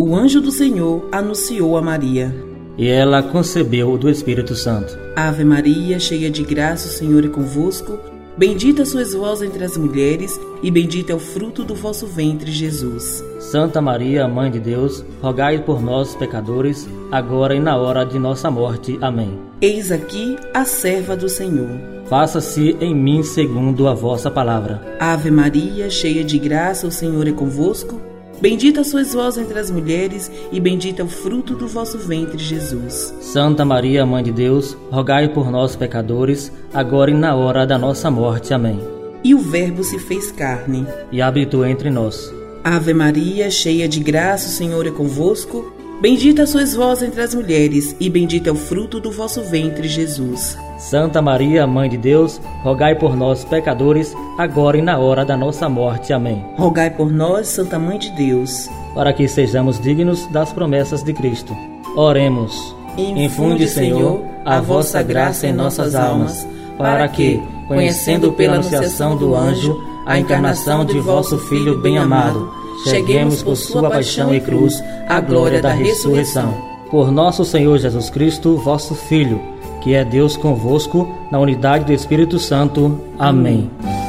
o anjo do Senhor anunciou a Maria. E ela concebeu do Espírito Santo. Ave Maria, cheia de graça, o Senhor é convosco. Bendita sois vós entre as mulheres, e bendito é o fruto do vosso ventre, Jesus. Santa Maria, Mãe de Deus, rogai por nós, pecadores, agora e na hora de nossa morte. Amém. Eis aqui a serva do Senhor. Faça-se em mim segundo a vossa palavra. Ave Maria, cheia de graça, o Senhor é convosco. Bendita sois vós entre as mulheres, e bendito é o fruto do vosso ventre, Jesus. Santa Maria, Mãe de Deus, rogai por nós, pecadores, agora e na hora da nossa morte. Amém. E o Verbo se fez carne e habitou entre nós. Ave Maria, cheia de graça, o Senhor é convosco. Bendita sois vós entre as mulheres, e bendito é o fruto do vosso ventre, Jesus. Santa Maria, Mãe de Deus, rogai por nós, pecadores, agora e na hora da nossa morte. Amém. Rogai por nós, Santa Mãe de Deus, para que sejamos dignos das promessas de Cristo. Oremos. Infunde, Senhor, a vossa graça em nossas almas, para que, conhecendo pela anunciação do anjo a encarnação de vosso Filho bem-amado, cheguemos por sua paixão e cruz à glória da ressurreição. Por nosso Senhor Jesus Cristo, vosso Filho, que é Deus convosco, na unidade do Espírito Santo. Amém.